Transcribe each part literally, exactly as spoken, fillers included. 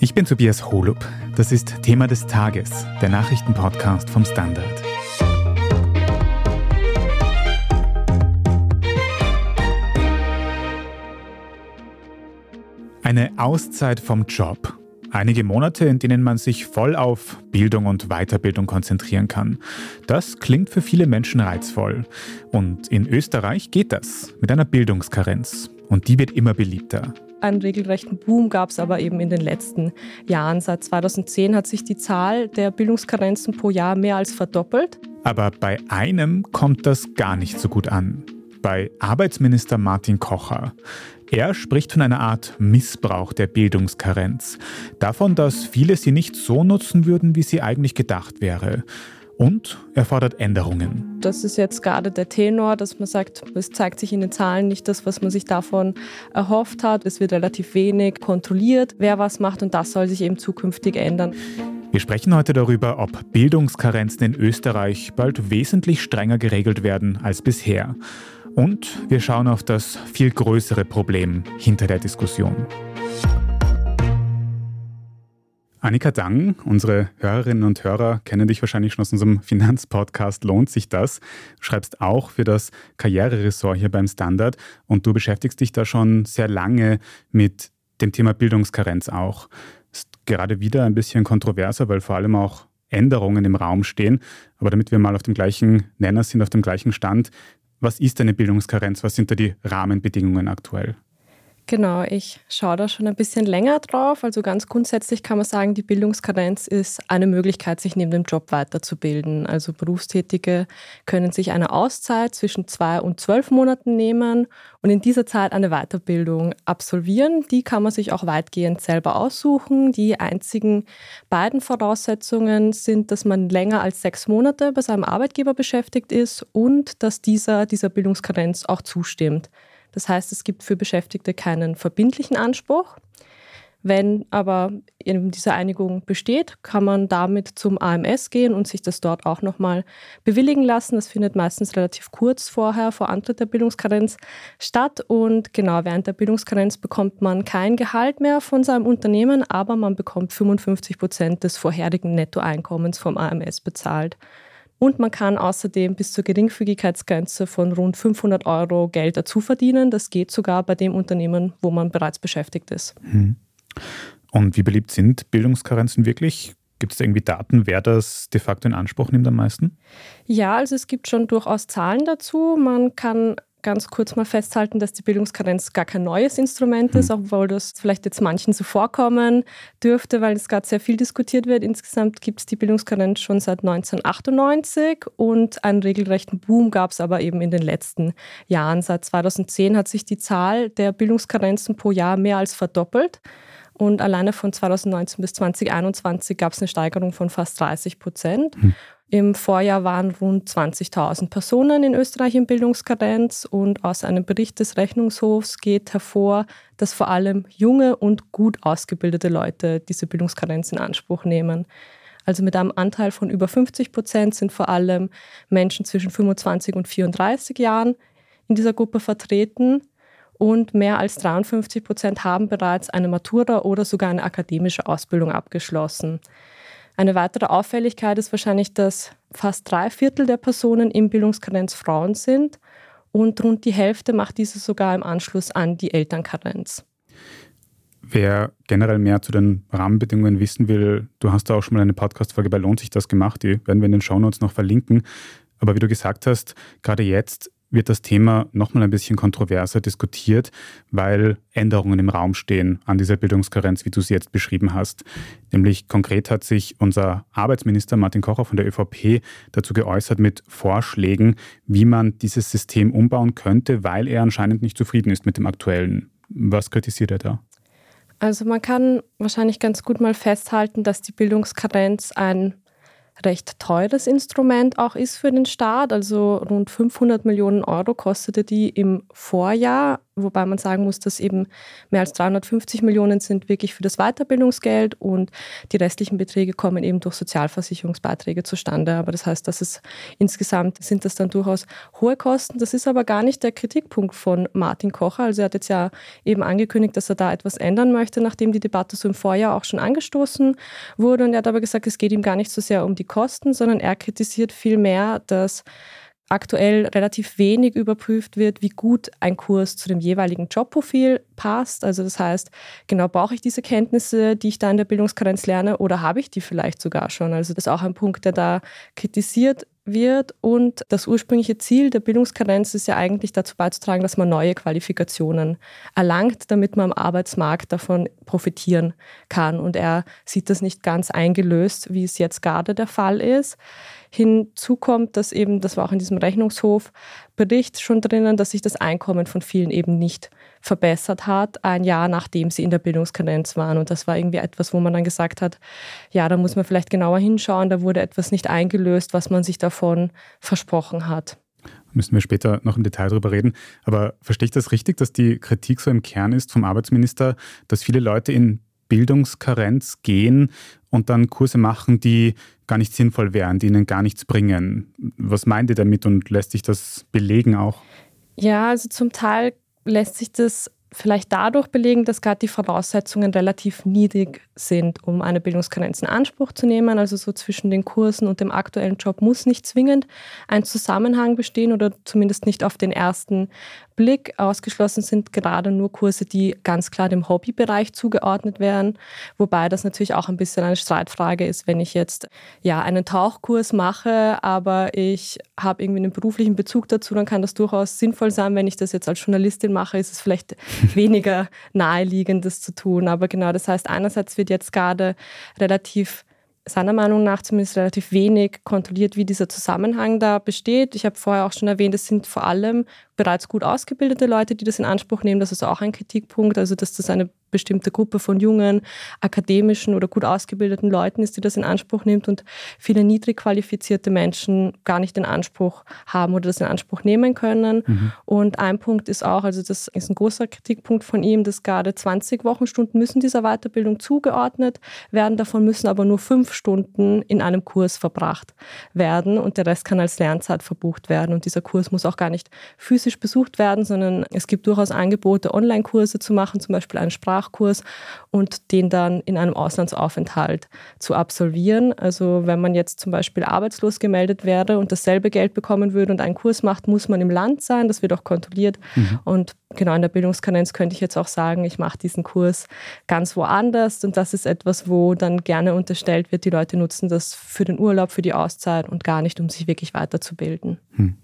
Ich bin Tobias Holub. Das ist Thema des Tages, der Nachrichtenpodcast vom Standard. Eine Auszeit vom Job. Einige Monate, in denen man sich voll auf Bildung und Weiterbildung konzentrieren kann. Das klingt für viele Menschen reizvoll. Und in Österreich geht das mit einer Bildungskarenz. Und die wird immer beliebter. Einen regelrechten Boom gab es aber eben in den letzten Jahren. Seit zweitausendzehn hat sich die Zahl der Bildungskarenzen pro Jahr mehr als verdoppelt. Aber bei einem kommt das gar nicht so gut an. Bei Arbeitsminister Martin Kocher. Er spricht von einer Art Missbrauch der Bildungskarenz. Davon, dass viele sie nicht so nutzen würden, wie sie eigentlich gedacht wäre. Und er fordert Änderungen. Das ist jetzt gerade der Tenor, dass man sagt, es zeigt sich in den Zahlen nicht das, was man sich davon erhofft hat. Es wird relativ wenig kontrolliert, wer was macht, und das soll sich eben zukünftig ändern. Wir sprechen heute darüber, ob Bildungskarenzen in Österreich bald wesentlich strenger geregelt werden als bisher. Und wir schauen auf das viel größere Problem hinter der Diskussion. Annika Dang, unsere Hörerinnen und Hörer kennen dich wahrscheinlich schon aus unserem Finanzpodcast Lohnt sich das? Du schreibst auch für das Karriereressort hier beim Standard und du beschäftigst dich da schon sehr lange mit dem Thema Bildungskarenz auch. Ist gerade wieder ein bisschen kontroverser, weil vor allem auch Änderungen im Raum stehen. Aber damit wir mal auf dem gleichen Nenner sind, auf dem gleichen Stand, was ist eine Bildungskarenz? Was sind da die Rahmenbedingungen aktuell? Genau, ich schaue da schon ein bisschen länger drauf. Also ganz grundsätzlich kann man sagen, die Bildungskarenz ist eine Möglichkeit, sich neben dem Job weiterzubilden. Also Berufstätige können sich eine Auszeit zwischen zwei und zwölf Monaten nehmen und in dieser Zeit eine Weiterbildung absolvieren. Die kann man sich auch weitgehend selber aussuchen. Die einzigen beiden Voraussetzungen sind, dass man länger als sechs Monate bei seinem Arbeitgeber beschäftigt ist und dass dieser dieser Bildungskarenz auch zustimmt. Das heißt, es gibt für Beschäftigte keinen verbindlichen Anspruch. Wenn aber eben diese Einigung besteht, kann man damit zum A M S gehen und sich das dort auch nochmal bewilligen lassen. Das findet meistens relativ kurz vorher, vor Antritt der Bildungskarenz statt. Und genau, während der Bildungskarenz bekommt man kein Gehalt mehr von seinem Unternehmen, aber man bekommt fünfundfünfzig Prozent des vorherigen Nettoeinkommens vom A M S bezahlt. Und man kann außerdem bis zur Geringfügigkeitsgrenze von rund fünfhundert Euro Geld dazu verdienen. Das geht sogar bei dem Unternehmen, wo man bereits beschäftigt ist. Und wie beliebt sind Bildungskarenzen wirklich? Gibt es irgendwie Daten, wer das de facto in Anspruch nimmt am meisten? Ja, also es gibt schon durchaus Zahlen dazu. Man kann ganz kurz mal festhalten, dass die Bildungskarenz gar kein neues Instrument ist, obwohl das vielleicht jetzt manchen so vorkommen dürfte, weil es gerade sehr viel diskutiert wird. Insgesamt gibt es die Bildungskarenz schon seit neunzehnhundertachtundneunzig und einen regelrechten Boom gab es aber eben in den letzten Jahren. Seit zweitausendzehn hat sich die Zahl der Bildungskarenzen pro Jahr mehr als verdoppelt. Und alleine von zweitausendneunzehn bis zweitausendeinundzwanzig gab es eine Steigerung von fast dreißig Prozent. Hm. Im Vorjahr waren rund zwanzigtausend Personen in Österreich in Bildungskarenz und aus einem Bericht des Rechnungshofs geht hervor, dass vor allem junge und gut ausgebildete Leute diese Bildungskarenz in Anspruch nehmen. Also mit einem Anteil von über fünfzig Prozent sind vor allem Menschen zwischen fünfundzwanzig und vierunddreißig Jahren in dieser Gruppe vertreten. Und mehr als dreiundfünfzig Prozent haben bereits eine Matura oder sogar eine akademische Ausbildung abgeschlossen. Eine weitere Auffälligkeit ist wahrscheinlich, dass fast drei Viertel der Personen in Bildungskarenz Frauen sind und rund die Hälfte macht diese sogar im Anschluss an die Elternkarenz. Wer generell mehr zu den Rahmenbedingungen wissen will, du hast da auch schon mal eine Podcast-Folge bei Lohnt sich das gemacht, die werden wir in den Shownotes noch verlinken. Aber wie du gesagt hast, gerade jetzt wird das Thema nochmal ein bisschen kontroverser diskutiert, weil Änderungen im Raum stehen an dieser Bildungskarenz, wie du sie jetzt beschrieben hast. Nämlich konkret hat sich unser Arbeitsminister Martin Kocher von der ÖVP dazu geäußert mit Vorschlägen, wie man dieses System umbauen könnte, weil er anscheinend nicht zufrieden ist mit dem aktuellen. Was kritisiert er da? Also man kann wahrscheinlich ganz gut mal festhalten, dass die Bildungskarenz ein recht teures Instrument auch ist für den Staat. Also rund fünfhundert Millionen Euro kostete die im Vorjahr. wobei man sagen muss, dass eben mehr als dreihundertfünfzig Millionen sind wirklich für das Weiterbildungsgeld und die restlichen Beträge kommen eben durch Sozialversicherungsbeiträge zustande. Aber das heißt, dass es insgesamt sind das dann durchaus hohe Kosten. Das ist aber gar nicht der Kritikpunkt von Martin Kocher. Also er hat jetzt ja eben angekündigt, dass er da etwas ändern möchte, nachdem die Debatte so im Vorjahr auch schon angestoßen wurde. Und er hat aber gesagt, es geht ihm gar nicht so sehr um die Kosten, sondern er kritisiert vielmehr, dass aktuell relativ wenig überprüft wird, wie gut ein Kurs zu dem jeweiligen Jobprofil passt. Also das heißt, genau, brauche ich diese Kenntnisse, die ich da in der Bildungskarenz lerne, oder habe ich die vielleicht sogar schon? Also das ist auch ein Punkt, der da kritisiert wird. Und das ursprüngliche Ziel der Bildungskarenz ist ja eigentlich dazu beizutragen, dass man neue Qualifikationen erlangt, damit man am Arbeitsmarkt davon profitieren kann. Und er sieht das nicht ganz eingelöst, wie es jetzt gerade der Fall ist. Hinzu kommt, dass eben, das war auch in diesem Rechnungshofbericht schon drinnen, dass sich das Einkommen von vielen eben nicht verbessert hat, ein Jahr nachdem sie in der Bildungskarenz waren. Und das war irgendwie etwas, wo man dann gesagt hat, ja, da muss man vielleicht genauer hinschauen, da wurde etwas nicht eingelöst, was man sich davon versprochen hat. Müssen wir später noch im Detail darüber reden. Aber verstehe ich das richtig, dass die Kritik so im Kern ist vom Arbeitsminister, dass viele Leute in Bildungskarenz gehen und dann Kurse machen, die gar nicht sinnvoll wären, die ihnen gar nichts bringen? Was meint ihr damit und lässt sich das belegen auch? Ja, also zum Teil lässt sich das vielleicht dadurch belegen, dass gerade die Voraussetzungen relativ niedrig sind, um eine Bildungskarenz in Anspruch zu nehmen. Also so zwischen den Kursen und dem aktuellen Job muss nicht zwingend ein Zusammenhang bestehen oder zumindest nicht auf den ersten Blick. Ausgeschlossen sind gerade nur Kurse, die ganz klar dem Hobbybereich zugeordnet werden, wobei das natürlich auch ein bisschen eine Streitfrage ist, wenn ich jetzt ja einen Tauchkurs mache, aber ich habe irgendwie einen beruflichen Bezug dazu, dann kann das durchaus sinnvoll sein. Wenn ich das jetzt als Journalistin mache, ist es vielleicht weniger naheliegend, das zu tun. Aber genau, das heißt, einerseits wird jetzt gerade relativ, seiner Meinung nach zumindest relativ wenig kontrolliert, wie dieser Zusammenhang da besteht. Ich habe vorher auch schon erwähnt, es sind vor allem bereits gut ausgebildete Leute, die das in Anspruch nehmen. Das ist auch ein Kritikpunkt, also dass das eine bestimmte Gruppe von jungen, akademischen oder gut ausgebildeten Leuten ist, die das in Anspruch nimmt und viele niedrig qualifizierte Menschen gar nicht in Anspruch haben oder das in Anspruch nehmen können. Mhm. Und ein Punkt ist auch, also das ist ein großer Kritikpunkt von ihm, dass gerade zwanzig Wochenstunden müssen dieser Weiterbildung zugeordnet werden, davon müssen aber nur fünf Stunden in einem Kurs verbracht werden und der Rest kann als Lernzeit verbucht werden und dieser Kurs muss auch gar nicht physisch besucht werden, sondern es gibt durchaus Angebote, Online-Kurse zu machen, zum Beispiel einen Sprachkurs und den dann in einem Auslandsaufenthalt zu absolvieren. Also wenn man jetzt zum Beispiel arbeitslos gemeldet wäre und dasselbe Geld bekommen würde und einen Kurs macht, muss man im Land sein, das wird auch kontrolliert. Mhm. Und genau in der Bildungskarenz könnte ich jetzt auch sagen, ich mache diesen Kurs ganz woanders und das ist etwas, wo dann gerne unterstellt wird, die Leute nutzen das für den Urlaub, für die Auszeit und gar nicht, um sich wirklich weiterzubilden. Hm.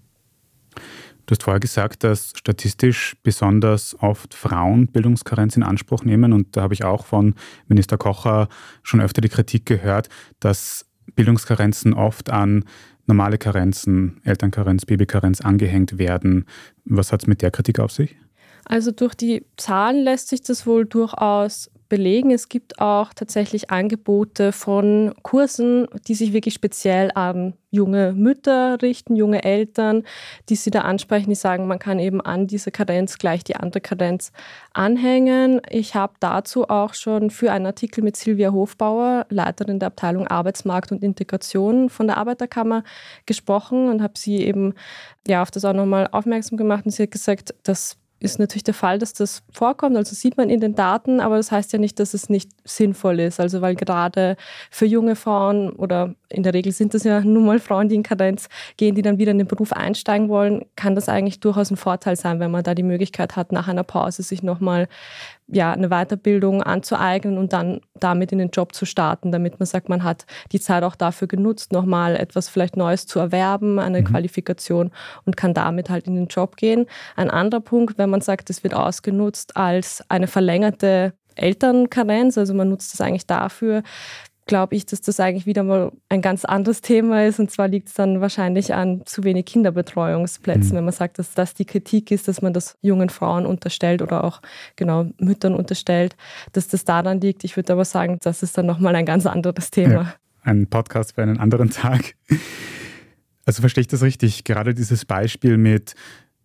Du hast vorher gesagt, dass statistisch besonders oft Frauen Bildungskarenz in Anspruch nehmen. Und da habe ich auch von Minister Kocher schon öfter die Kritik gehört, dass Bildungskarenzen oft an normale Karenzen, Elternkarenz, Babykarenz angehängt werden. Was hat es mit der Kritik auf sich? Also durch die Zahlen lässt sich das wohl durchaus belegen. Es gibt auch tatsächlich Angebote von Kursen, die sich wirklich speziell an junge Mütter richten, junge Eltern, die sie da ansprechen, die sagen, man kann eben an diese Karenz gleich die andere Karenz anhängen. Ich habe dazu auch schon für einen Artikel mit Silvia Hofbauer, Leiterin der Abteilung Arbeitsmarkt und Integration von der Arbeiterkammer, gesprochen und habe sie eben ja, auf das auch nochmal aufmerksam gemacht und sie hat gesagt, dass ist natürlich der Fall, dass das vorkommt, also sieht man in den Daten, aber das heißt ja nicht, dass es nicht sinnvoll ist, also weil gerade für junge Frauen oder in der Regel sind das ja nun mal Frauen, die in Karenz gehen, die dann wieder in den Beruf einsteigen wollen, kann das eigentlich durchaus ein Vorteil sein, wenn man da die Möglichkeit hat, nach einer Pause sich nochmal ja, eine Weiterbildung anzueignen und dann damit in den Job zu starten, damit man sagt, man hat die Zeit auch dafür genutzt, nochmal etwas vielleicht Neues zu erwerben, eine mhm. Qualifikation und kann damit halt in den Job gehen. Ein anderer Punkt, wenn man sagt, es wird ausgenutzt als eine verlängerte Elternkarenz, also man nutzt das eigentlich dafür, glaube ich, dass das eigentlich wieder mal ein ganz anderes Thema ist. Und zwar liegt es dann wahrscheinlich an zu wenig Kinderbetreuungsplätzen, mhm. wenn man sagt, dass das die Kritik ist, dass man das jungen Frauen unterstellt oder auch genau Müttern unterstellt, dass das daran liegt. Ich würde aber sagen, das ist dann nochmal ein ganz anderes Thema. Ja, ein Podcast für einen anderen Tag. Also verstehe ich das richtig? Gerade dieses Beispiel mit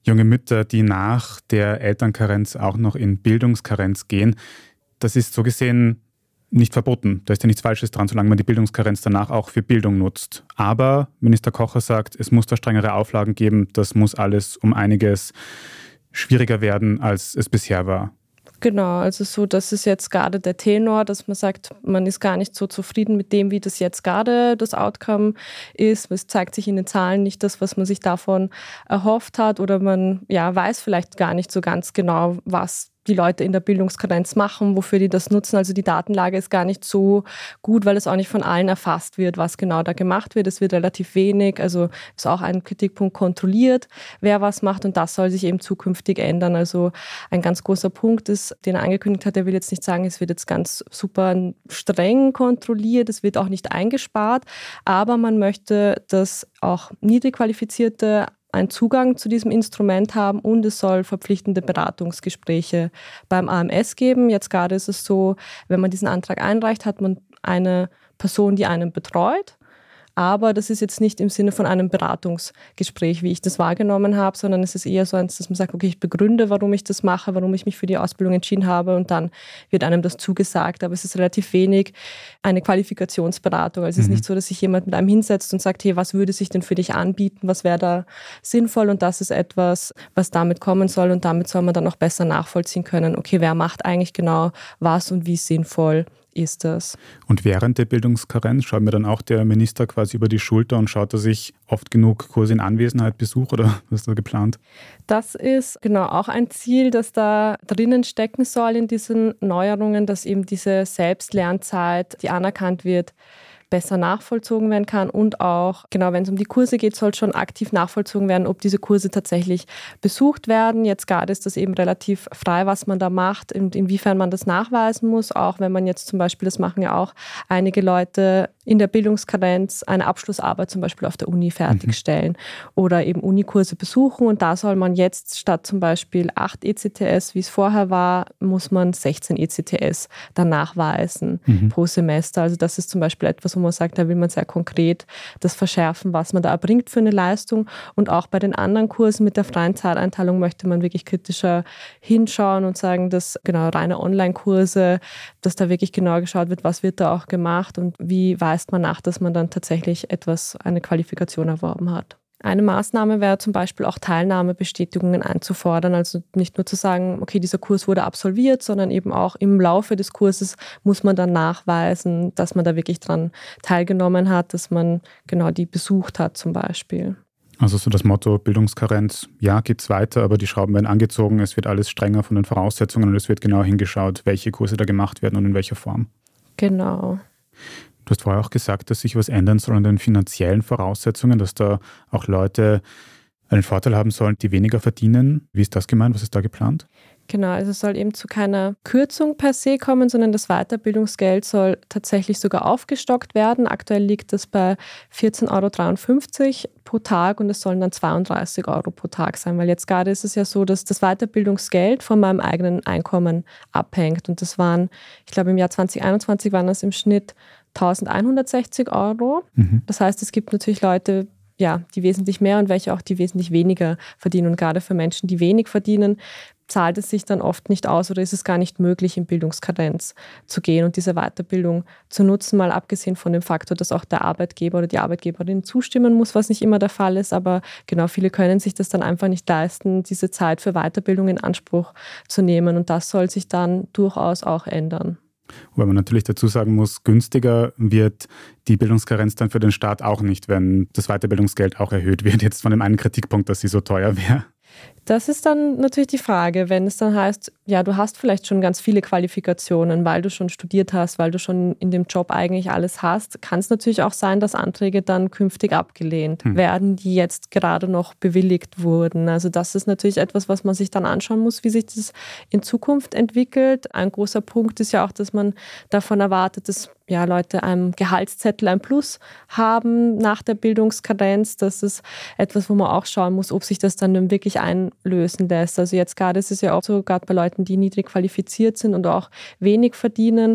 junge Mütter, die nach der Elternkarenz auch noch in Bildungskarenz gehen. Das ist so gesehen nicht verboten. Da ist ja nichts Falsches dran, solange man die Bildungskarenz danach auch für Bildung nutzt. Aber Minister Kocher sagt, es muss da strengere Auflagen geben. Das muss alles um einiges schwieriger werden, als es bisher war. Genau, also so, das ist jetzt gerade der Tenor, dass man sagt, man ist gar nicht so zufrieden mit dem, wie das jetzt gerade das Outcome ist. Es zeigt sich in den Zahlen nicht das, was man sich davon erhofft hat, oder man ja, weiß vielleicht gar nicht so ganz genau, was die Leute in der Bildungskarenz machen, wofür die das nutzen. Also die Datenlage ist gar nicht so gut, weil es auch nicht von allen erfasst wird, was genau da gemacht wird. Es wird relativ wenig, also ist auch ein Kritikpunkt, kontrolliert, wer was macht, und das soll sich eben zukünftig ändern. Also ein ganz großer Punkt ist, den er angekündigt hat, er will jetzt nicht sagen, es wird jetzt ganz super streng kontrolliert, es wird auch nicht eingespart, aber man möchte, dass auch niedrig qualifizierte einen Zugang zu diesem Instrument haben, und es soll verpflichtende Beratungsgespräche beim A M S geben. Jetzt gerade ist es so, wenn man diesen Antrag einreicht, hat man eine Person, die einen betreut. Aber das ist jetzt nicht im Sinne von einem Beratungsgespräch, wie ich das wahrgenommen habe, sondern es ist eher so eins, dass man sagt, okay, ich begründe, warum ich das mache, warum ich mich für die Ausbildung entschieden habe, und dann wird einem das zugesagt. Aber es ist relativ wenig eine Qualifikationsberatung. Also es ist nicht so, dass sich jemand mit einem hinsetzt und sagt, hey, was würde sich denn für dich anbieten, was wäre da sinnvoll, und das ist etwas, was damit kommen soll, und damit soll man dann auch besser nachvollziehen können, okay, wer macht eigentlich genau was und wie sinnvoll ist das. Und während der Bildungskarenz schaut mir dann auch der Minister quasi über die Schulter und schaut er sich oft genug Kurse in Anwesenheit besucht, oder was ist da geplant? Das ist genau auch ein Ziel, das da drinnen stecken soll in diesen Neuerungen, dass eben diese Selbstlernzeit, die anerkannt wird, besser nachvollzogen werden kann, und auch, genau, wenn es um die Kurse geht, soll schon aktiv nachvollzogen werden, ob diese Kurse tatsächlich besucht werden. Jetzt gerade ist das eben relativ frei, was man da macht und inwiefern man das nachweisen muss, auch wenn man jetzt zum Beispiel, das machen ja auch einige Leute in der Bildungskarenz, eine Abschlussarbeit zum Beispiel auf der Uni fertigstellen mhm. oder eben Unikurse besuchen, und da soll man jetzt statt zum Beispiel acht E C T S, wie es vorher war, muss man sechzehn E C T S dann nachweisen mhm. pro Semester. Also das ist zum Beispiel etwas, wo man sagt, da will man sehr konkret das verschärfen, was man da erbringt für eine Leistung, und auch bei den anderen Kursen mit der freien Zeiteinteilung möchte man wirklich kritischer hinschauen und sagen, dass genau reine Online-Kurse, dass da wirklich genau geschaut wird, was wird da auch gemacht und wie weist man nach, dass man dann tatsächlich etwas, eine Qualifikation erworben hat. Eine Maßnahme wäre zum Beispiel auch Teilnahmebestätigungen einzufordern, also nicht nur zu sagen, okay, dieser Kurs wurde absolviert, sondern eben auch im Laufe des Kurses muss man dann nachweisen, dass man da wirklich dran teilgenommen hat, dass man genau die besucht hat zum Beispiel. Also so das Motto Bildungskarenz, ja, geht's weiter, aber die Schrauben werden angezogen, es wird alles strenger von den Voraussetzungen und es wird genau hingeschaut, welche Kurse da gemacht werden und in welcher Form. Genau. Du hast vorher auch gesagt, dass sich was ändern soll an den finanziellen Voraussetzungen, dass da auch Leute einen Vorteil haben sollen, die weniger verdienen. Wie ist das gemeint? Was ist da geplant? Genau, also es soll eben zu keiner Kürzung per se kommen, sondern das Weiterbildungsgeld soll tatsächlich sogar aufgestockt werden. Aktuell liegt es bei vierzehn Euro dreiundfünfzig pro Tag, und es sollen dann zweiunddreißig Euro pro Tag sein, weil jetzt gerade ist es ja so, dass das Weiterbildungsgeld von meinem eigenen Einkommen abhängt, und das waren, ich glaube im Jahr zwanzig einundzwanzig waren das im Schnitt eintausendeinhundertsechzig Euro. Mhm. Das heißt, es gibt natürlich Leute, ja, die wesentlich mehr und welche auch, die wesentlich weniger verdienen. Und gerade für Menschen, die wenig verdienen, zahlt es sich dann oft nicht aus oder ist es gar nicht möglich, in Bildungskarenz zu gehen und diese Weiterbildung zu nutzen, mal abgesehen von dem Faktor, dass auch der Arbeitgeber oder die Arbeitgeberin zustimmen muss, was nicht immer der Fall ist. Aber genau, viele können sich das dann einfach nicht leisten, diese Zeit für Weiterbildung in Anspruch zu nehmen, und das soll sich dann durchaus auch ändern. Wobei man natürlich dazu sagen muss, günstiger wird die Bildungskarenz dann für den Staat auch nicht, wenn das Weiterbildungsgeld auch erhöht wird, jetzt von dem einen Kritikpunkt, dass sie so teuer wäre. Das ist dann natürlich die Frage, wenn es dann heißt, ja, du hast vielleicht schon ganz viele Qualifikationen, weil du schon studiert hast, weil du schon in dem Job eigentlich alles hast, kann es natürlich auch sein, dass Anträge dann künftig abgelehnt hm. werden, die jetzt gerade noch bewilligt wurden. Also das ist natürlich etwas, was man sich dann anschauen muss, wie sich das in Zukunft entwickelt. Ein großer Punkt ist ja auch, dass man davon erwartet, dass ja, Leute einen Gehaltszettel, ein Plus haben nach der Bildungskarenz. Das ist etwas, wo man auch schauen muss, ob sich das dann wirklich einlösen lässt. Also jetzt gerade ist es ja auch so, gerade bei Leuten, die niedrig qualifiziert sind und auch wenig verdienen,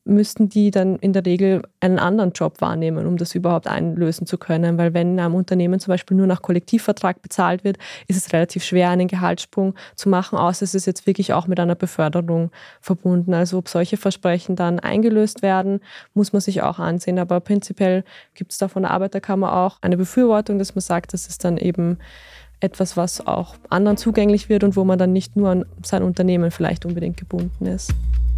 müssten die dann in der Regel einen anderen Job wahrnehmen, um das überhaupt einlösen zu können. Weil wenn in einem Unternehmen zum Beispiel nur nach Kollektivvertrag bezahlt wird, ist es relativ schwer, einen Gehaltssprung zu machen, außer es ist jetzt wirklich auch mit einer Beförderung verbunden. Also ob solche Versprechen dann eingelöst werden, muss man sich auch ansehen. Aber prinzipiell gibt es da von der Arbeiterkammer auch eine Befürwortung, dass man sagt, das ist dann eben etwas, was auch anderen zugänglich wird und wo man dann nicht nur an sein Unternehmen vielleicht unbedingt gebunden ist.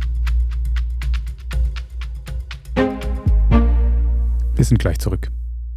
Wir sind gleich zurück.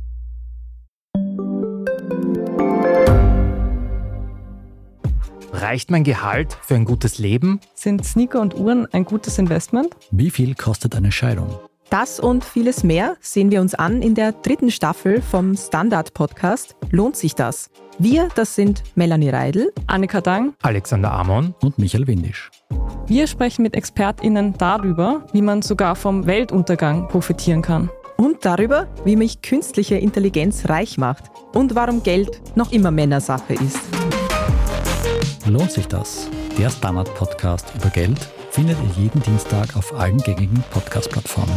Reicht mein Gehalt für ein gutes Leben? Sind Sneaker und Uhren ein gutes Investment? Wie viel kostet eine Scheidung? Das und vieles mehr sehen wir uns an in der dritten Staffel vom Standard-Podcast Lohnt sich das? Wir, das sind Melanie Reidl, Annika Dang, Alexander Amon Und Michael Windisch. Wir sprechen mit ExpertInnen darüber, wie man sogar vom Weltuntergang profitieren kann. und darüber, wie mich künstliche Intelligenz reich macht und warum Geld noch immer Männersache ist. Lohnt sich das? Der Standard-Podcast über Geld findet ihr jeden Dienstag auf allen gängigen Podcast-Plattformen.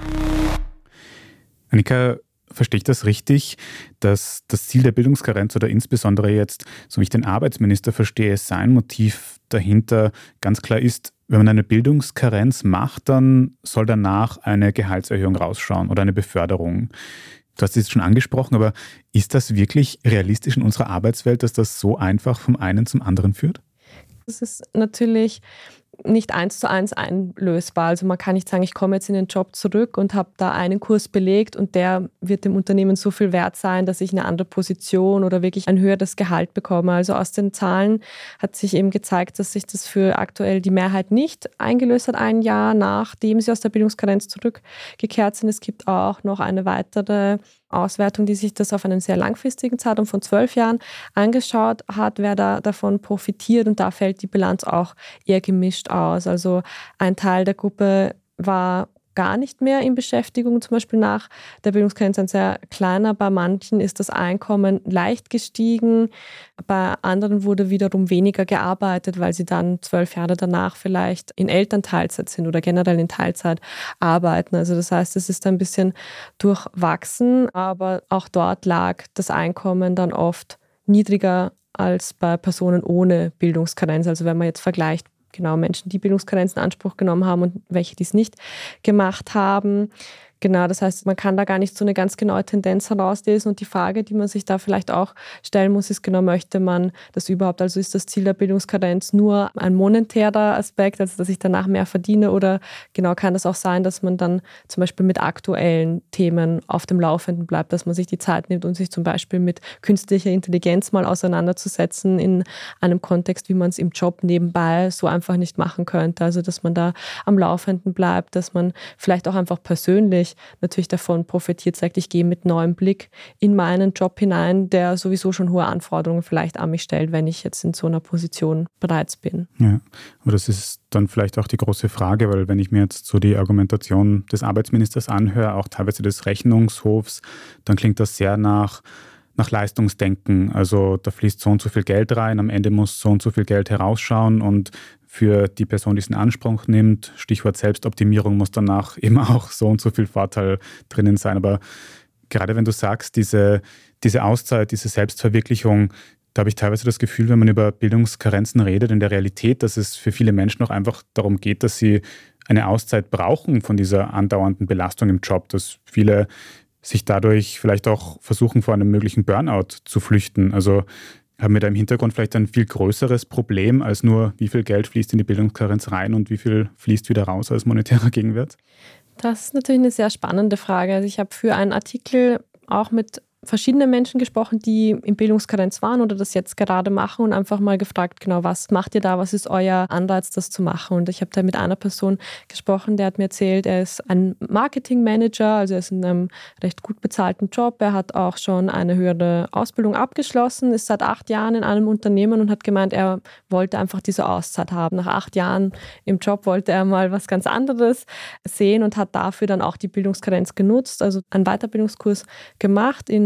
Annika, verstehe ich das richtig, dass das Ziel der Bildungskarenz oder insbesondere jetzt, so wie ich den Arbeitsminister verstehe, sein Motiv dahinter ganz klar ist, wenn man eine Bildungskarenz macht, dann soll danach eine Gehaltserhöhung rausschauen oder eine Beförderung. Du hast es schon angesprochen, aber ist das wirklich realistisch in unserer Arbeitswelt, dass das so einfach vom einen zum anderen führt? Das ist natürlich nicht eins zu eins einlösbar. Also man kann nicht sagen, ich komme jetzt in den Job zurück und habe da einen Kurs belegt und der wird dem Unternehmen so viel wert sein, dass ich eine andere Position oder wirklich ein höheres Gehalt bekomme. Also aus den Zahlen hat sich eben gezeigt, dass sich das für aktuell die Mehrheit nicht eingelöst hat, ein Jahr nachdem sie aus der Bildungskarenz zurückgekehrt sind. Es gibt auch noch eine weitere Auswertung, die sich das auf einen sehr langfristigen Zeitraum von zwölf Jahren angeschaut hat, wer da davon profitiert. Und da fällt die Bilanz auch eher gemischt aus. Also ein Teil der Gruppe war gar nicht mehr in Beschäftigung, zum Beispiel nach der Bildungskarenz ein sehr kleiner. Bei manchen ist das Einkommen leicht gestiegen, bei anderen wurde wiederum weniger gearbeitet, weil sie dann zwölf Jahre danach vielleicht in Elternteilzeit sind oder generell in Teilzeit arbeiten. Also das heißt, es ist ein bisschen durchwachsen, aber auch dort lag das Einkommen dann oft niedriger als bei Personen ohne Bildungskarenz. Also wenn man jetzt vergleicht, genau, Menschen, die Bildungskarenz in Anspruch genommen haben und welche, die es nicht gemacht haben. Genau, das heißt, man kann da gar nicht so eine ganz genaue Tendenz herauslesen. Und die Frage, die man sich da vielleicht auch stellen muss, ist genau, möchte man das überhaupt? Also ist das Ziel der Bildungskarenz nur ein monetärer Aspekt, also dass ich danach mehr verdiene? Oder genau kann das auch sein, dass man dann zum Beispiel mit aktuellen Themen auf dem Laufenden bleibt, dass man sich die Zeit nimmt, um sich zum Beispiel mit künstlicher Intelligenz mal auseinanderzusetzen in einem Kontext, wie man es im Job nebenbei so einfach nicht machen könnte. Also dass man da am Laufenden bleibt, dass man vielleicht auch einfach persönlich natürlich davon profitiert, sagt, ich gehe mit neuem Blick in meinen Job hinein, der sowieso schon hohe Anforderungen vielleicht an mich stellt, wenn ich jetzt in so einer Position bereits bin. Ja, aber das ist dann vielleicht auch die große Frage, weil wenn ich mir jetzt so die Argumentation des Arbeitsministers anhöre, auch teilweise des Rechnungshofs, dann klingt das sehr nach nach Leistungsdenken. Also da fließt so und so viel Geld rein, am Ende muss so und so viel Geld herausschauen und für die Person, die es in Anspruch nimmt, Stichwort Selbstoptimierung, muss danach eben auch so und so viel Vorteil drinnen sein. Aber gerade wenn du sagst, diese, diese Auszeit, diese Selbstverwirklichung, da habe ich teilweise das Gefühl, wenn man über Bildungskarenzen redet, in der Realität, dass es für viele Menschen auch einfach darum geht, dass sie eine Auszeit brauchen von dieser andauernden Belastung im Job, dass viele sich dadurch vielleicht auch versuchen, vor einem möglichen Burnout zu flüchten. Also haben wir da im Hintergrund vielleicht ein viel größeres Problem als nur, wie viel Geld fließt in die Bildungskarenz rein und wie viel fließt wieder raus als monetärer Gegenwert? Das ist natürlich eine sehr spannende Frage. Also ich habe für einen Artikel auch mit verschiedene Menschen gesprochen, die in Bildungskarenz waren oder das jetzt gerade machen und einfach mal gefragt, genau, was macht ihr da, was ist euer Anreiz, das zu machen? Und ich habe da mit einer Person gesprochen, der hat mir erzählt, er ist ein Marketingmanager, also er ist in einem recht gut bezahlten Job, er hat auch schon eine höhere Ausbildung abgeschlossen, ist seit acht Jahren in einem Unternehmen und hat gemeint, er wollte einfach diese Auszeit haben. Nach acht Jahren im Job wollte er mal was ganz anderes sehen und hat dafür dann auch die Bildungskarenz genutzt, also einen Weiterbildungskurs gemacht in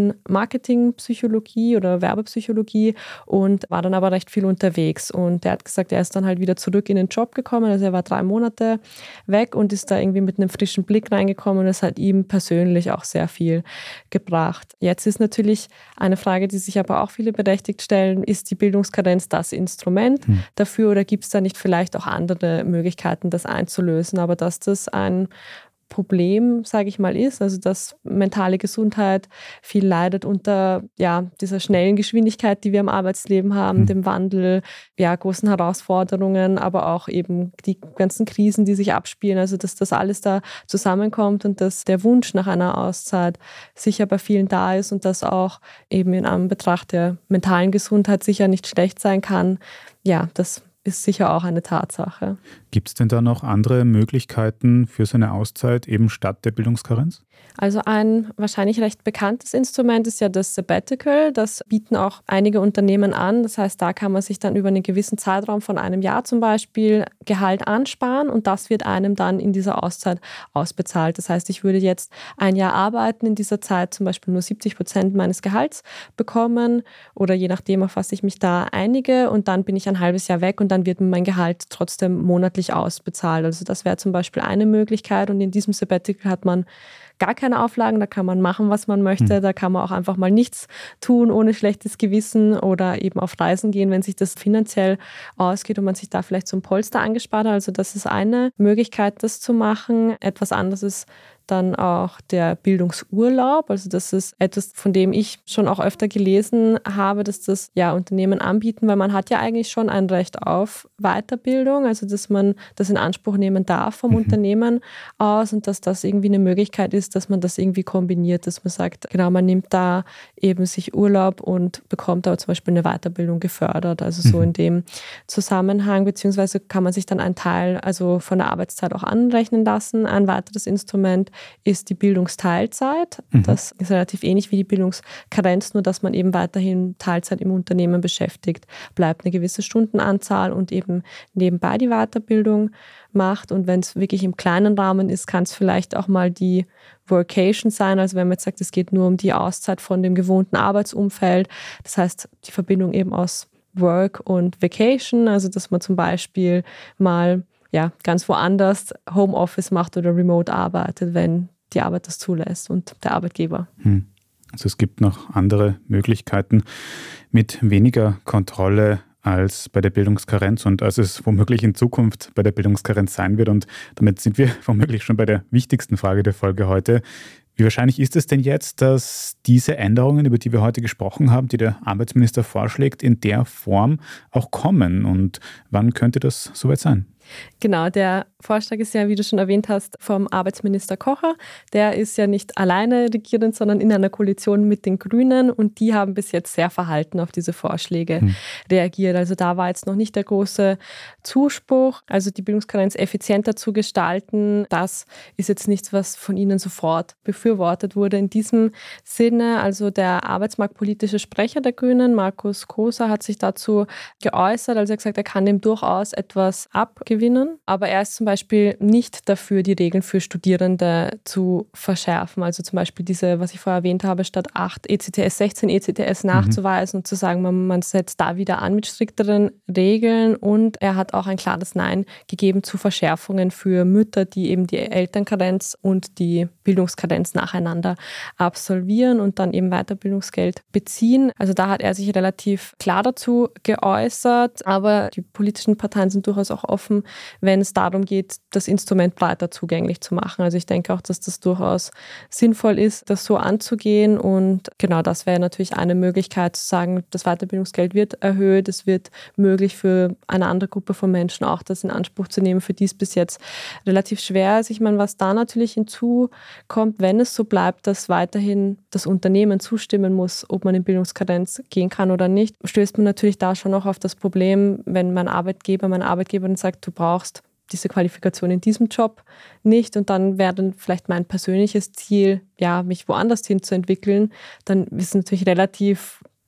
in Marketingpsychologie oder Werbepsychologie und war dann aber recht viel unterwegs. Und er hat gesagt, er ist dann halt wieder zurück in den Job gekommen. Also er war drei Monate weg und ist da irgendwie mit einem frischen Blick reingekommen und es hat ihm persönlich auch sehr viel gebracht. Jetzt ist natürlich eine Frage, die sich aber auch viele berechtigt stellen, ist die Bildungskarenz das Instrument hm. dafür oder gibt es da nicht vielleicht auch andere Möglichkeiten, das einzulösen? Aber dass das ein Problem, sage ich mal, ist, also dass mentale Gesundheit viel leidet unter ja, dieser schnellen Geschwindigkeit, die wir im Arbeitsleben haben, mhm. dem Wandel, ja, großen Herausforderungen, aber auch eben die ganzen Krisen, die sich abspielen, also dass das alles da zusammenkommt und dass der Wunsch nach einer Auszeit sicher bei vielen da ist und dass auch eben in Anbetracht der mentalen Gesundheit sicher nicht schlecht sein kann. Ja, das ist sicher auch eine Tatsache. Gibt es denn da noch andere Möglichkeiten für so eine Auszeit eben statt der Bildungskarenz? Also ein wahrscheinlich recht bekanntes Instrument ist ja das Sabbatical. Das bieten auch einige Unternehmen an. Das heißt, da kann man sich dann über einen gewissen Zeitraum von einem Jahr zum Beispiel Gehalt ansparen und das wird einem dann in dieser Auszeit ausbezahlt. Das heißt, ich würde jetzt ein Jahr arbeiten, in dieser Zeit zum Beispiel nur siebzig Prozent meines Gehalts bekommen oder je nachdem, auf was ich mich da einige und dann bin ich ein halbes Jahr weg und dann wird mir mein Gehalt trotzdem monatlich ausbezahlt. Also das wäre zum Beispiel eine Möglichkeit und in diesem Sabbatical hat man gar keine Auflagen, da kann man machen, was man möchte, da kann man auch einfach mal nichts tun ohne schlechtes Gewissen oder eben auf Reisen gehen, wenn sich das finanziell ausgeht und man sich da vielleicht zum Polster angespart hat. Also das ist eine Möglichkeit, das zu machen. Etwas anderes ist dann auch der Bildungsurlaub. Also das ist etwas, von dem ich schon auch öfter gelesen habe, dass das ja Unternehmen anbieten, weil man hat ja eigentlich schon ein Recht auf Weiterbildung, also dass man das in Anspruch nehmen darf vom mhm. Unternehmen aus und dass das irgendwie eine Möglichkeit ist, dass man das irgendwie kombiniert, dass man sagt, genau, man nimmt da eben sich Urlaub und bekommt aber zum Beispiel eine Weiterbildung gefördert, also so mhm. in dem Zusammenhang, beziehungsweise kann man sich dann einen Teil also von der Arbeitszeit auch anrechnen lassen. Ein weiteres Instrument ist die Bildungsteilzeit. Mhm. Das ist relativ ähnlich wie die Bildungskarenz, nur dass man eben weiterhin Teilzeit im Unternehmen beschäftigt, bleibt eine gewisse Stundenanzahl und eben nebenbei die Weiterbildung macht. Und wenn es wirklich im kleinen Rahmen ist, kann es vielleicht auch mal die Workation sein. Also wenn man jetzt sagt, es geht nur um die Auszeit von dem gewohnten Arbeitsumfeld. Das heißt, die Verbindung eben aus Work und Vacation, also dass man zum Beispiel mal ja, ganz woanders Homeoffice macht oder remote arbeitet, wenn die Arbeit das zulässt und der Arbeitgeber. Hm. Also es gibt noch andere Möglichkeiten mit weniger Kontrolle als bei der Bildungskarenz und als es womöglich in Zukunft bei der Bildungskarenz sein wird. Und damit sind wir womöglich schon bei der wichtigsten Frage der Folge heute. Wie wahrscheinlich ist es denn jetzt, dass diese Änderungen, über die wir heute gesprochen haben, die der Arbeitsminister vorschlägt, in der Form auch kommen? Und wann könnte das soweit sein? Genau, der Vorschlag ist ja, wie du schon erwähnt hast, vom Arbeitsminister Kocher. Der ist ja nicht alleine regierend, sondern in einer Koalition mit den Grünen und die haben bis jetzt sehr verhalten auf diese Vorschläge hm. reagiert. Also da war jetzt noch nicht der große Zuspruch. Also die Bildungskarenz effizienter zu gestalten, das ist jetzt nichts, was von ihnen sofort befürwortet wurde. In diesem Sinne, also der arbeitsmarktpolitische Sprecher der Grünen, Markus Koser, hat sich dazu geäußert. Also er hat gesagt, er kann dem durchaus etwas abgewinnen. Aber er ist zum Beispiel nicht dafür, die Regeln für Studierende zu verschärfen. Also zum Beispiel diese, was ich vorher erwähnt habe, statt acht E C T S sechzehn E C T S nachzuweisen mhm. und zu sagen, man, man setzt da wieder an mit strikteren Regeln. Und er hat auch ein klares Nein gegeben zu Verschärfungen für Mütter, die eben die Elternkarenz und die Bildungskarenz nacheinander absolvieren und dann eben Weiterbildungsgeld beziehen. Also da hat er sich relativ klar dazu geäußert. Aber die politischen Parteien sind durchaus auch offen, wenn es darum geht, das Instrument breiter zugänglich zu machen. Also ich denke auch, dass das durchaus sinnvoll ist, das so anzugehen. Und genau das wäre natürlich eine Möglichkeit zu sagen, das Weiterbildungsgeld wird erhöht. Es wird möglich für eine andere Gruppe von Menschen auch das in Anspruch zu nehmen, für die es bis jetzt relativ schwer ist. Ich meine, was da natürlich hinzukommt, wenn es so bleibt, dass weiterhin das Unternehmen zustimmen muss, ob man in Bildungskarenz gehen kann oder nicht, stößt man natürlich da schon noch auf das Problem, wenn mein Arbeitgeber, meine Arbeitgeberin sagt, du brauchst diese Qualifikation in diesem Job nicht und dann wäre dann vielleicht mein persönliches Ziel, ja, mich woanders hin zu entwickeln, dann ist es natürlich relativ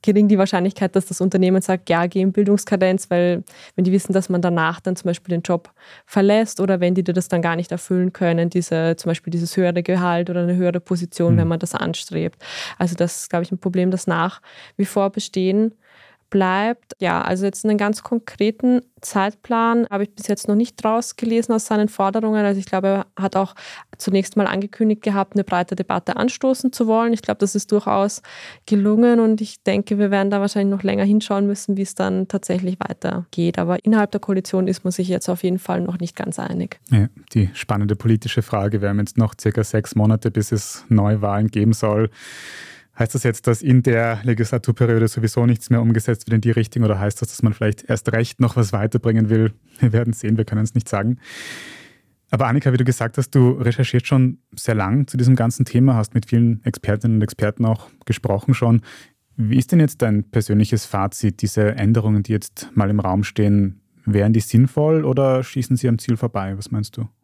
gering die Wahrscheinlichkeit, dass das Unternehmen sagt, ja, geh in Bildungskarenz, weil wenn die wissen, dass man danach dann zum Beispiel den Job verlässt oder wenn die das dann gar nicht erfüllen können, diese, zum Beispiel dieses höhere Gehalt oder eine höhere Position, mhm. wenn man das anstrebt. Also das ist, glaube ich, ein Problem, das nach wie vor bestehen bleibt. Ja, also jetzt einen ganz konkreten Zeitplan habe ich bis jetzt noch nicht rausgelesen aus seinen Forderungen. Also ich glaube, er hat auch zunächst mal angekündigt gehabt, eine breite Debatte anstoßen zu wollen. Ich glaube, das ist durchaus gelungen und ich denke, wir werden da wahrscheinlich noch länger hinschauen müssen, wie es dann tatsächlich weitergeht. Aber innerhalb der Koalition ist man sich jetzt auf jeden Fall noch nicht ganz einig. Ja, die spannende politische Frage. Wir haben jetzt noch circa sechs Monate, bis es Neuwahlen geben soll. Heißt das jetzt, dass in der Legislaturperiode sowieso nichts mehr umgesetzt wird in die Richtung oder heißt das, dass man vielleicht erst recht noch was weiterbringen will? Wir werden sehen, wir können es nicht sagen. Aber Annika, wie du gesagt hast, du recherchierst schon sehr lang zu diesem ganzen Thema, hast mit vielen Expertinnen und Experten auch gesprochen schon. Wie ist denn jetzt dein persönliches Fazit? Diese Änderungen, die jetzt mal im Raum stehen, wären die sinnvoll oder schießen sie am Ziel vorbei? Was meinst du?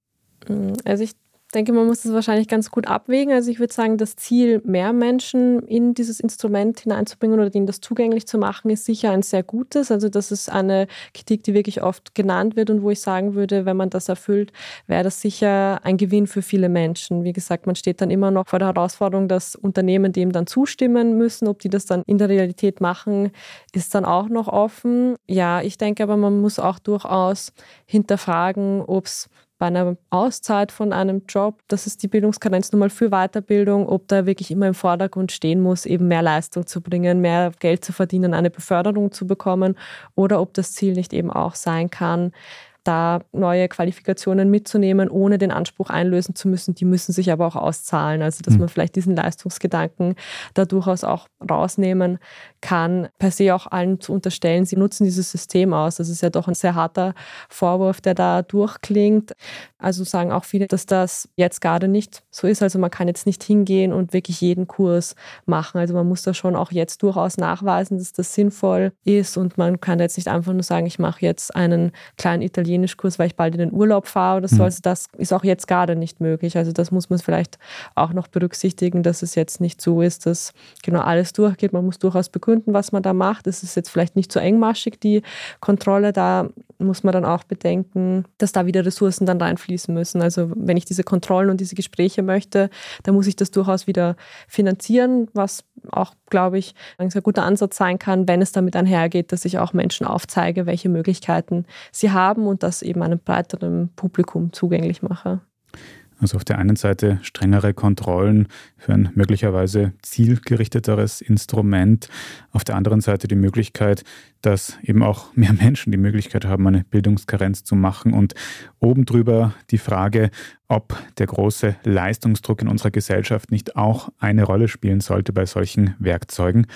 Also ich Ich denke, man muss das wahrscheinlich ganz gut abwägen. Also ich würde sagen, das Ziel, mehr Menschen in dieses Instrument hineinzubringen oder ihnen das zugänglich zu machen, ist sicher ein sehr gutes. Also das ist eine Kritik, die wirklich oft genannt wird und wo ich sagen würde, wenn man das erfüllt, wäre das sicher ein Gewinn für viele Menschen. Wie gesagt, man steht dann immer noch vor der Herausforderung, dass Unternehmen dem dann zustimmen müssen. Ob die das dann in der Realität machen, ist dann auch noch offen. Ja, ich denke aber, man muss auch durchaus hinterfragen, ob es bei einer Auszeit von einem Job, das ist die Bildungskarenz nun mal für Weiterbildung, ob da wirklich immer im Vordergrund stehen muss, eben mehr Leistung zu bringen, mehr Geld zu verdienen, eine Beförderung zu bekommen oder ob das Ziel nicht eben auch sein kann, da neue Qualifikationen mitzunehmen, ohne den Anspruch einlösen zu müssen. Die müssen sich aber auch auszahlen. Also dass man vielleicht diesen Leistungsgedanken da durchaus auch rausnehmen kann, per se auch allen zu unterstellen, sie nutzen dieses System aus. Das ist ja doch ein sehr harter Vorwurf, der da durchklingt. Also sagen auch viele, dass das jetzt gerade nicht so ist. Also man kann jetzt nicht hingehen und wirklich jeden Kurs machen. Also man muss da schon auch jetzt durchaus nachweisen, dass das sinnvoll ist und man kann jetzt nicht einfach nur sagen, ich mache jetzt einen kleinen Italienischkurs, weil ich bald in den Urlaub fahre oder so. Mhm. Also das ist auch jetzt gerade nicht möglich. Also das muss man vielleicht auch noch berücksichtigen, dass es jetzt nicht so ist, dass genau alles durchgeht. Man muss durchaus begründen, was man da macht. Es ist jetzt vielleicht nicht so engmaschig, die Kontrolle. Da muss man dann auch bedenken, dass da wieder Ressourcen dann reinfließen müssen. Also wenn ich diese Kontrollen und diese Gespräche möchte, dann muss ich das durchaus wieder finanzieren, was auch, glaube ich, ein sehr guter Ansatz sein kann, wenn es damit einhergeht, dass ich auch Menschen aufzeige, welche Möglichkeiten sie haben und das eben einem breiteren Publikum zugänglich mache. Also auf der einen Seite strengere Kontrollen für ein möglicherweise zielgerichteteres Instrument. Auf der anderen Seite die Möglichkeit, dass eben auch mehr Menschen die Möglichkeit haben, eine Bildungskarenz zu machen. Und oben drüber die Frage, ob der große Leistungsdruck in unserer Gesellschaft nicht auch eine Rolle spielen sollte bei solchen Werkzeugen.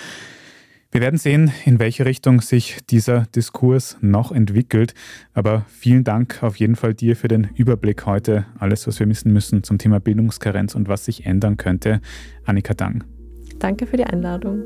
Wir werden sehen, in welche Richtung sich dieser Diskurs noch entwickelt. Aber vielen Dank auf jeden Fall dir für den Überblick heute. Alles, was wir wissen müssen zum Thema Bildungskarenz und was sich ändern könnte. Annika Dang. Danke für die Einladung.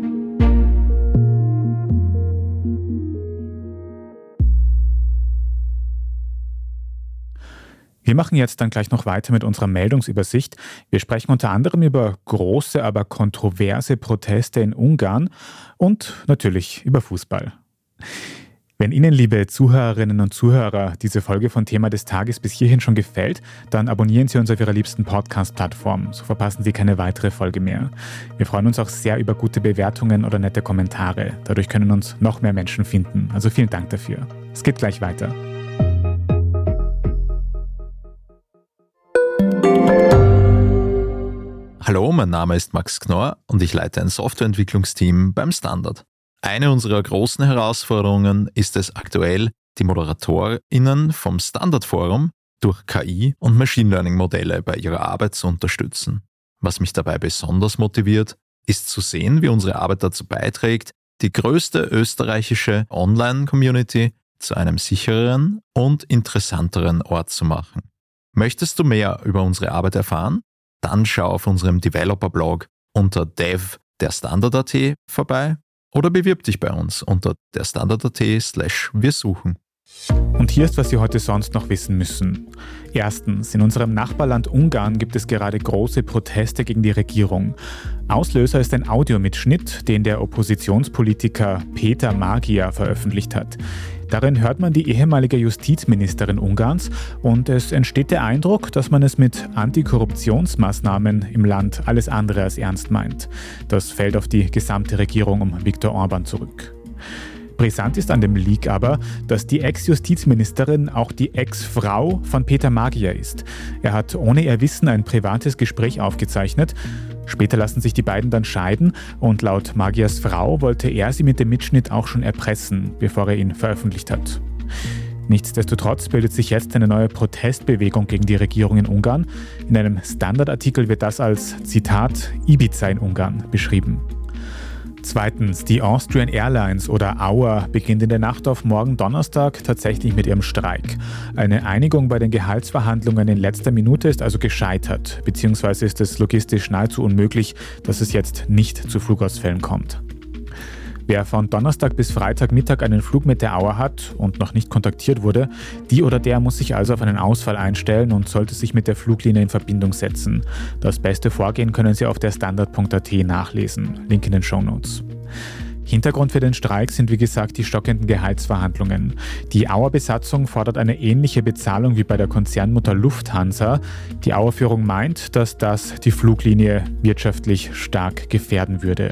Wir machen jetzt dann gleich noch weiter mit unserer Meldungsübersicht. Wir sprechen unter anderem über große, aber kontroverse Proteste in Ungarn und natürlich über Fußball. Wenn Ihnen, liebe Zuhörerinnen und Zuhörer, diese Folge von Thema des Tages bis hierhin schon gefällt, dann abonnieren Sie uns auf Ihrer liebsten Podcast-Plattform. So verpassen Sie keine weitere Folge mehr. Wir freuen uns auch sehr über gute Bewertungen oder nette Kommentare. Dadurch können uns noch mehr Menschen finden. Also vielen Dank dafür. Es geht gleich weiter. Hallo, mein Name ist Max Knorr und ich leite ein Softwareentwicklungsteam beim Standard. Eine unserer großen Herausforderungen ist es aktuell, die ModeratorInnen vom Standard-Forum durch K I- und Machine Learning-Modelle bei ihrer Arbeit zu unterstützen. Was mich dabei besonders motiviert, ist zu sehen, wie unsere Arbeit dazu beiträgt, die größte österreichische Online-Community zu einem sichereren und interessanteren Ort zu machen. Möchtest du mehr über unsere Arbeit erfahren? Dann schau auf unserem Developer-Blog unter dev der Standard Punkt at vorbei oder bewirb dich bei uns unter der Standard Punkt at slash wir suchen. Und hier ist, was Sie heute sonst noch wissen müssen. Erstens, in unserem Nachbarland Ungarn gibt es gerade große Proteste gegen die Regierung. Auslöser ist ein Audiomitschnitt, den der Oppositionspolitiker Peter Magyar veröffentlicht hat. Darin hört man die ehemalige Justizministerin Ungarns und es entsteht der Eindruck, dass man es mit Antikorruptionsmaßnahmen im Land alles andere als ernst meint. Das fällt auf die gesamte Regierung um Viktor Orbán zurück. Brisant ist an dem Leak aber, dass die Ex-Justizministerin auch die Ex-Frau von Peter Magyar ist. Er hat ohne ihr Wissen ein privates Gespräch aufgezeichnet. Später lassen sich die beiden dann scheiden und laut Magyars Frau wollte er sie mit dem Mitschnitt auch schon erpressen, bevor er ihn veröffentlicht hat. Nichtsdestotrotz bildet sich jetzt eine neue Protestbewegung gegen die Regierung in Ungarn. In einem Standard-Artikel wird das als, Zitat, Ibiza in Ungarn beschrieben. Zweitens, die Austrian Airlines oder A U A beginnt in der Nacht auf morgen Donnerstag tatsächlich mit ihrem Streik. Eine Einigung bei den Gehaltsverhandlungen in letzter Minute ist also gescheitert, beziehungsweise ist es logistisch nahezu unmöglich, dass es jetzt nicht zu Flugausfällen kommt. Wer von Donnerstag bis Freitagmittag einen Flug mit der A U A hat und noch nicht kontaktiert wurde, die oder der muss sich also auf einen Ausfall einstellen und sollte sich mit der Fluglinie in Verbindung setzen. Das beste Vorgehen können Sie auf der standard punkt a t nachlesen. Link in den Shownotes. Hintergrund für den Streik sind wie gesagt die stockenden Gehaltsverhandlungen. Die A U A-Besatzung fordert eine ähnliche Bezahlung wie bei der Konzernmutter Lufthansa. Die A U A-Führung meint, dass das die Fluglinie wirtschaftlich stark gefährden würde.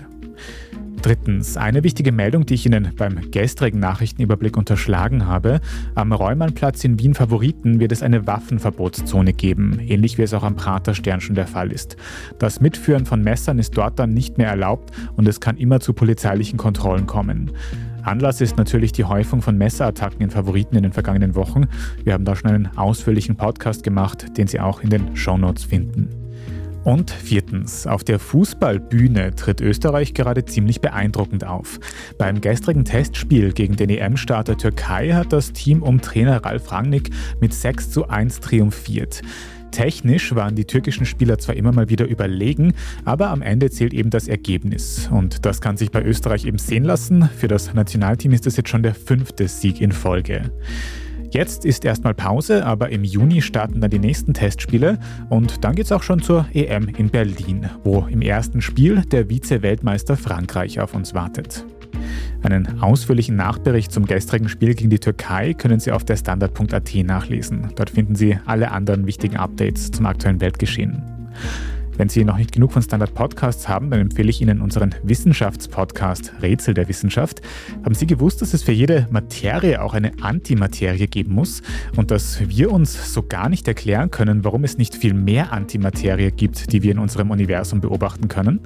Drittens, eine wichtige Meldung, die ich Ihnen beim gestrigen Nachrichtenüberblick unterschlagen habe. Am Reumannplatz in Wien-Favoriten wird es eine Waffenverbotszone geben, ähnlich wie es auch am Praterstern schon der Fall ist. Das Mitführen von Messern ist dort dann nicht mehr erlaubt und es kann immer zu polizeilichen Kontrollen kommen. Anlass ist natürlich die Häufung von Messerattacken in Favoriten in den vergangenen Wochen. Wir haben da schon einen ausführlichen Podcast gemacht, den Sie auch in den Shownotes finden. Und viertens, auf der Fußballbühne tritt Österreich gerade ziemlich beeindruckend auf. Beim gestrigen Testspiel gegen den E M-Starter Türkei hat das Team um Trainer Ralf Rangnick mit sechs zu eins triumphiert. Technisch waren die türkischen Spieler zwar immer mal wieder überlegen, aber am Ende zählt eben das Ergebnis. Und das kann sich bei Österreich eben sehen lassen. Für das Nationalteam ist es jetzt schon der fünfte Sieg in Folge. Jetzt ist erstmal Pause, aber im Juni starten dann die nächsten Testspiele und dann geht es auch schon zur E M in Berlin, wo im ersten Spiel der Vize-Weltmeister Frankreich auf uns wartet. Einen ausführlichen Nachbericht zum gestrigen Spiel gegen die Türkei können Sie auf der standard punkt a t nachlesen. Dort finden Sie alle anderen wichtigen Updates zum aktuellen Weltgeschehen. Wenn Sie noch nicht genug von Standard-Podcasts haben, dann empfehle ich Ihnen unseren Wissenschaftspodcast Rätsel der Wissenschaft. Haben Sie gewusst, dass es für jede Materie auch eine Antimaterie geben muss und dass wir uns so gar nicht erklären können, warum es nicht viel mehr Antimaterie gibt, die wir in unserem Universum beobachten können?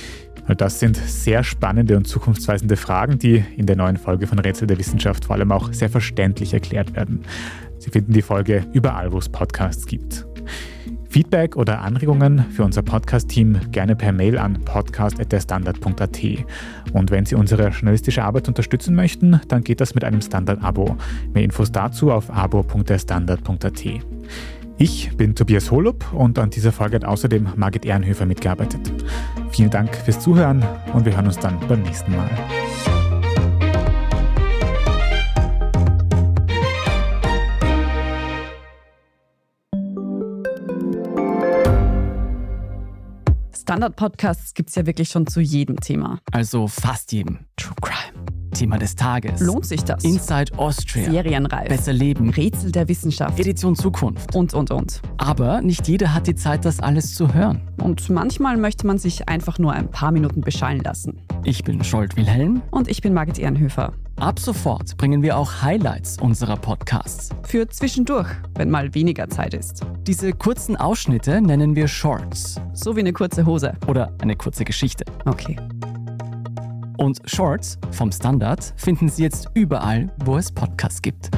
Das sind sehr spannende und zukunftsweisende Fragen, die in der neuen Folge von Rätsel der Wissenschaft vor allem auch sehr verständlich erklärt werden. Sie finden die Folge überall, wo es Podcasts gibt. Feedback oder Anregungen für unser Podcast-Team gerne per Mail an podcast at der standard punkt a t. Und wenn Sie unsere journalistische Arbeit unterstützen möchten, dann geht das mit einem Standard-Abo. Mehr Infos dazu auf abo punkt der standard punkt a t. Ich bin Tobias Holub und an dieser Folge hat außerdem Margit Ehrenhöfer mitgearbeitet. Vielen Dank fürs Zuhören und wir hören uns dann beim nächsten Mal. Standard-Podcasts gibt es ja wirklich schon zu jedem Thema. Also fast jedem. True Crime. Thema des Tages. Lohnt sich das? Inside Austria. Serienreif. Besser leben. Rätsel der Wissenschaft. Edition Zukunft. Und, und, und. Aber nicht jeder hat die Zeit, das alles zu hören. Und manchmal möchte man sich einfach nur ein paar Minuten beschallen lassen. Ich bin Scholt Wilhelm. Und ich bin Margit Ehrenhöfer. Ab sofort bringen wir auch Highlights unserer Podcasts. Für zwischendurch, wenn mal weniger Zeit ist. Diese kurzen Ausschnitte nennen wir Shorts. So wie eine kurze Hose. Oder eine kurze Geschichte. Okay. Und Shorts vom Standard finden Sie jetzt überall, wo es Podcasts gibt.